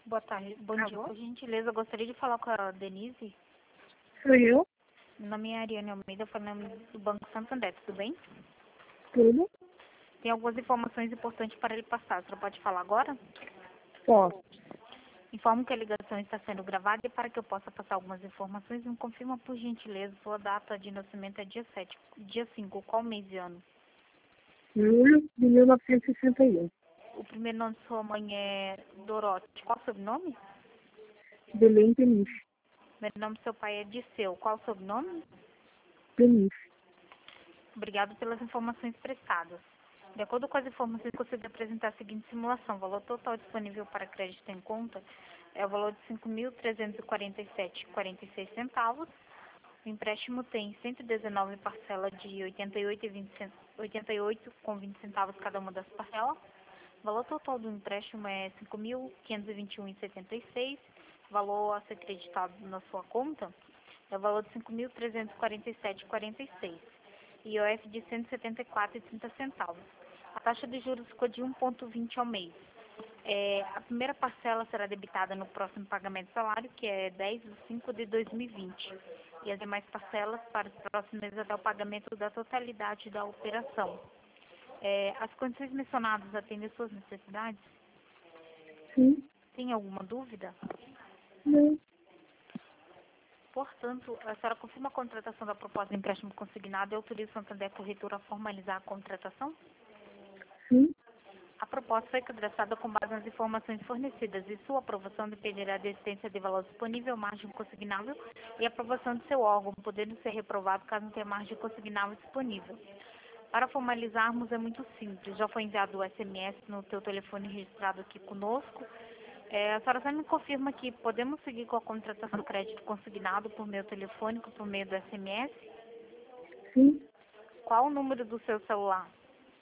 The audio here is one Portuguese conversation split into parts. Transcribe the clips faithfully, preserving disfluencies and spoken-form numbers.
Boa tarde. Bom dia. Alô? Por gentileza, eu gostaria de falar com a Denise. Sou eu? Meu nome é Ariane Almeida, falando do Banco Santander, tudo bem? Tudo? Tem algumas informações importantes para ele passar. Você pode falar agora? Posso. Informo que a ligação está sendo gravada e para que eu possa passar algumas informações, me confirma por gentileza sua data de nascimento é dia sete, dia cinco, qual mês e ano? Julho de mil novecentos e sessenta e um. O primeiro nome de sua mãe é Dorote, qual o sobrenome? Belém Peniche. O primeiro nome do seu pai é Disseu, qual o sobrenome? Peniche. Obrigado pelas informações prestadas. De acordo com as informações, consigo apresentar a seguinte simulação. O valor total disponível para crédito em conta é o valor de cinco mil trezentos e quarenta e sete vírgula quarenta e seis centavos. O empréstimo tem cento e dezenove parcelas de oitenta e oito vírgula vinte centavos cada uma das parcelas. O valor total do empréstimo é cinco mil quinhentos e vinte e um vírgula setenta e seis. O valor a ser creditado na sua conta é o valor de cinco mil trezentos e quarenta e sete vírgula quarenta e seis. I O F de cento e setenta e quatro vírgula trinta centavos. A taxa de juros ficou de um vírgula vinte ao mês. É, a primeira parcela será debitada no próximo pagamento de salário, que é dez de cinco de dois mil e vinte. E as demais parcelas para os próximos meses até o pagamento da totalidade da operação. É, as condições mencionadas atendem às suas necessidades? Sim. Tem alguma dúvida? Não. Portanto, a senhora confirma a contratação da proposta de empréstimo consignado e autoriza o Santander Corretora a formalizar a contratação? Sim. A proposta foi endereçada com base nas informações fornecidas e sua aprovação dependerá da existência de valor disponível, margem consignável e aprovação de seu órgão, podendo ser reprovado caso não tenha margem consignável disponível. Para formalizarmos é muito simples, já foi enviado o S M S no teu telefone registrado aqui conosco. É, a senhora só me confirma que podemos seguir com a contratação do crédito consignado por meio telefônico, por meio do S M S? Sim. Qual o número do seu celular?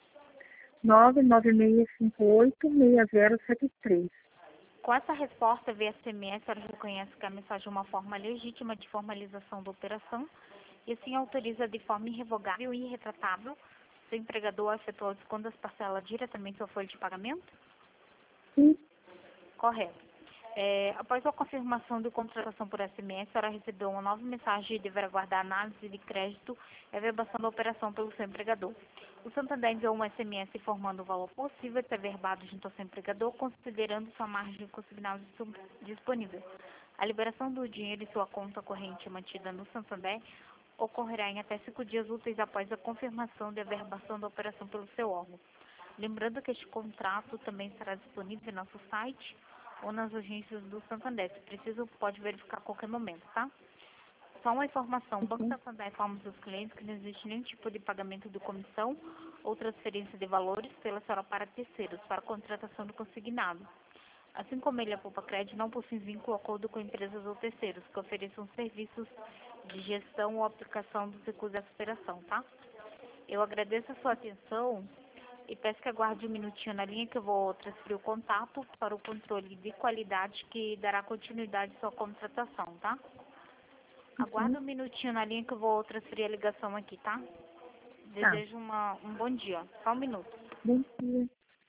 nove nove seis cinco oito seis zero sete três. Com essa resposta via S M S, a senhora reconhece que a mensagem é uma forma legítima de formalização da operação e assim autoriza de forma irrevogável e irretratável seu empregador a efetuar o desconto das parcelas diretamente sua folha de pagamento? Sim. Correto. É, após a confirmação de contratação por S M S, a senhora recebeu uma nova mensagem e deverá aguardar análise de crédito e averbação da operação pelo seu empregador. O Santander enviou um S M S informando o valor possível de ser averbado junto ao seu empregador, considerando sua margem consignada disponível. A liberação do dinheiro em sua conta corrente mantida no Santander ocorrerá em até cinco dias úteis após a confirmação de averbação da operação pelo seu órgão. Lembrando que este contrato também estará disponível em nosso site ou nas agências do Santander. Se preciso, pode verificar a qualquer momento, tá? Só uma informação, o Banco Uhum. Santander informa os seus clientes que não existe nenhum tipo de pagamento de comissão ou transferência de valores pela senhora para terceiros, para contratação do consignado. Assim como ele, a Poupa Crédito não possui vínculo ou acordo com empresas ou terceiros que ofereçam serviços de gestão ou aplicação dos recursos da operação, tá? Eu agradeço a sua atenção e peço que aguarde um minutinho na linha que eu vou transferir o contato para o controle de qualidade que dará continuidade à sua contratação, tá? Aguarde um minutinho na linha que eu vou transferir a ligação aqui, tá? Tá. Desejo uma, um bom dia. Só um minuto. Bom dia.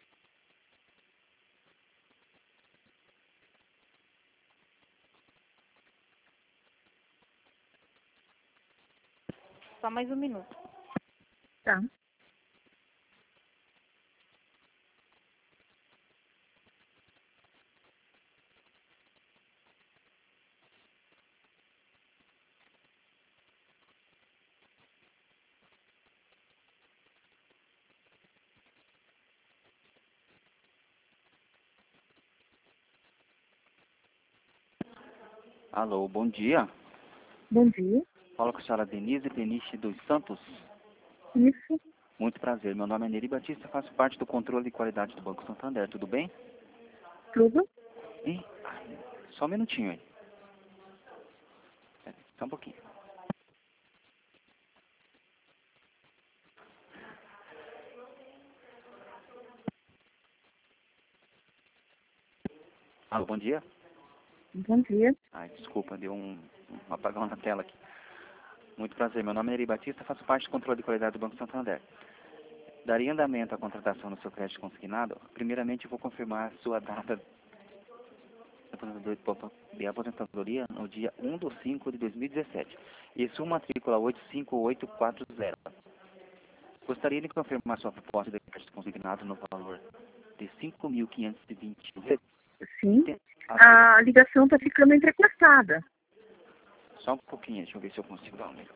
Só mais um minuto. Tá. Alô, bom dia. Bom dia. Fala com a senhora Denise Peniche dos Santos. Isso. Muito prazer, meu nome é Neri Batista, faço parte do controle de qualidade do Banco Santander, tudo bem? Tudo? Ih, só um minutinho aí. Só um pouquinho. Alô, bom dia. Bom dia. Ai, desculpa, deu um, um apagão na tela aqui. Muito prazer, meu nome é Neri Batista, faço parte do controle de qualidade do Banco Santander. Daria andamento à contratação do seu crédito consignado? Primeiramente, eu vou confirmar a sua data de aposentadoria no dia um de cinco de dois mil e dezessete e sua matrícula oito cinco oito quatro zero. Gostaria de confirmar sua proposta de crédito consignado no valor de cinco mil quinhentos e vinte. Sim. A ligação está ficando entrecortada. Só um pouquinho, deixa eu ver se eu consigo dar um melhor.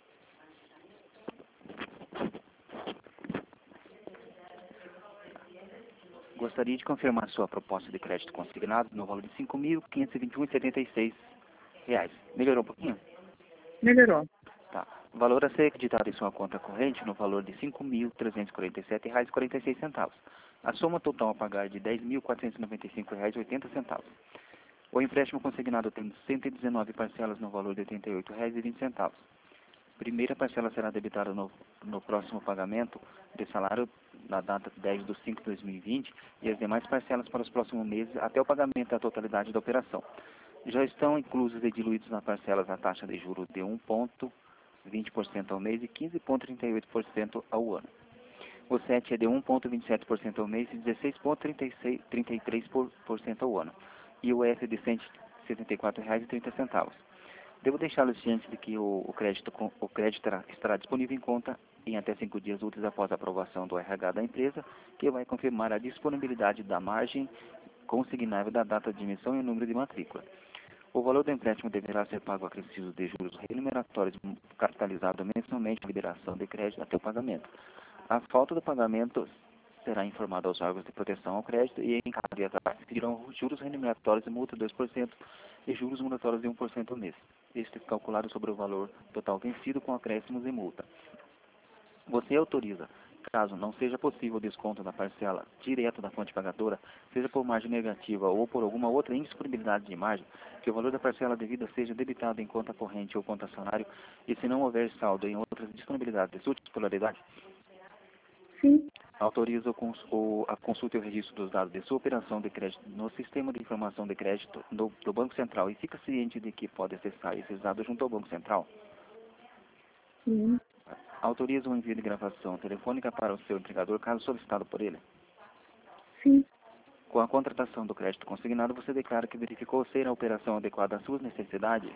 Gostaria de confirmar sua proposta de crédito consignado no valor de cinco mil quinhentos e vinte e um vírgula setenta e seis reais. Melhorou um pouquinho? Melhorou. Tá. O valor a ser acreditado em sua conta corrente no valor de cinco mil trezentos e quarenta e sete reais e quarenta e seis centavos. A soma total a pagar é de dez mil quatrocentos e noventa e cinco reais e oitenta centavos. O empréstimo consignado tem cento e dezenove parcelas no valor de oitenta e oito reais e vinte centavos. Primeira parcela será debitada no, no próximo pagamento de salário na data dez de cinco de dois mil e vinte e as demais parcelas para os próximos meses até o pagamento da totalidade da operação. Já estão inclusos e diluídos nas parcelas a taxa de juros de um vírgula vinte por cento ao mês e quinze vírgula trinta e oito por cento ao ano. O S E T é de um vírgula vinte e sete por cento ao mês e dezesseis vírgula trinta e três por cento ao ano. E o F de cento e setenta e quatro reais e trinta centavos. Devo deixá-los cientes de que o, o crédito, o crédito estará, estará disponível em conta em até cinco dias úteis após a aprovação do R H da empresa, que vai confirmar a disponibilidade da margem consignável da data de emissão e o número de matrícula. O valor do empréstimo deverá ser pago acrescido de juros remuneratórios capitalizado mensalmente na liberação de crédito até o pagamento. A falta do pagamento será informado aos órgãos de proteção ao crédito e, em caso de atraso, seguirão juros remuneratórios de multa de dois por cento e juros moratórios de um por cento ao mês. Este é calculado sobre o valor total vencido com acréscimos e multa. Você autoriza, caso não seja possível o desconto da parcela direto da fonte pagadora, seja por margem negativa ou por alguma outra indisponibilidade de margem, que o valor da parcela devida seja debitado em conta corrente ou conta salário e, se não houver saldo em outras disponibilidades de sua titularidade, Sim. autoriza o cons o, a consulta e o registro dos dados de sua operação de crédito no Sistema de Informação de Crédito do, do Banco Central e fica ciente de que pode acessar esses dados junto ao Banco Central. Sim. Autoriza o envio de gravação telefônica para o seu empregador, caso solicitado por ele. Sim. Com a contratação do crédito consignado, você declara que verificou ser a operação adequada às suas necessidades?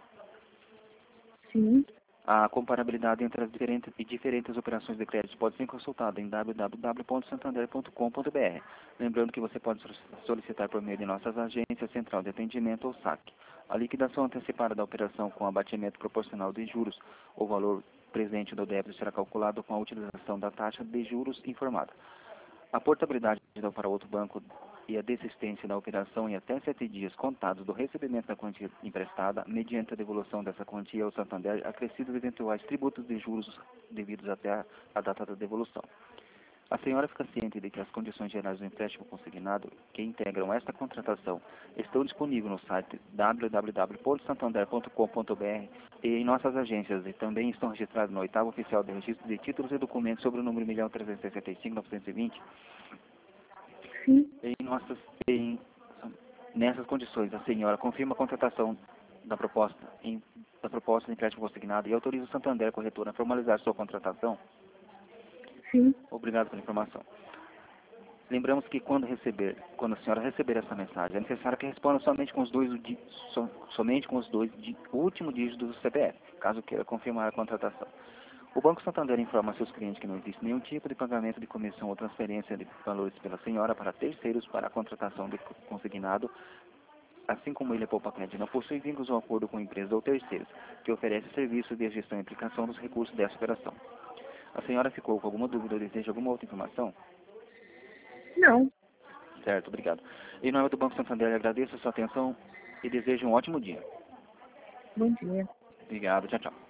Sim. A comparabilidade entre as diferentes e diferentes operações de crédito pode ser consultada em w w w ponto santander ponto com ponto b r. Lembrando que você pode solicitar por meio de nossas agências, central de atendimento ou S A C. A liquidação antecipada da operação com abatimento proporcional de juros, o valor presente do débito será calculado com a utilização da taxa de juros informada. A portabilidade para outro banco e a desistência da operação em até sete dias contados do recebimento da quantia emprestada, mediante a devolução dessa quantia ao Santander, acrescidos eventuais tributos de juros devidos até a, a data da devolução. A senhora fica ciente de que as condições gerais do empréstimo consignado, que integram esta contratação, estão disponíveis no site w w w ponto santander ponto com ponto b r e em nossas agências, e também estão registrados no oitavo oficial de registro de títulos e documentos sobre o número um milhão trezentos e sessenta e cinco mil novecentos e vinte. Sim. Em nossas, em, nessas condições, a senhora confirma a contratação da proposta, em, da proposta de empréstimo consignado e autoriza o Santander Corretora a formalizar sua contratação? Sim. Obrigado pela informação. Lembramos que quando receber, quando a senhora receber essa mensagem, é necessário que responda somente com os dois, som, somente com os dois últimos dígitos do C P F, caso queira confirmar a contratação. O Banco Santander informa a seus clientes que não existe nenhum tipo de pagamento de comissão ou transferência de valores pela senhora para terceiros para a contratação de consignado, assim como ele, a Poupa-Crédito, não possui vínculos ou acordo com empresas ou terceiros, que oferecem serviços de gestão e aplicação dos recursos dessa operação. A senhora ficou com alguma dúvida ou deseja alguma outra informação? Não. Certo, obrigado. Em nome do Banco Santander, agradeço a sua atenção e desejo um ótimo dia. Bom dia. Obrigado, tchau, tchau.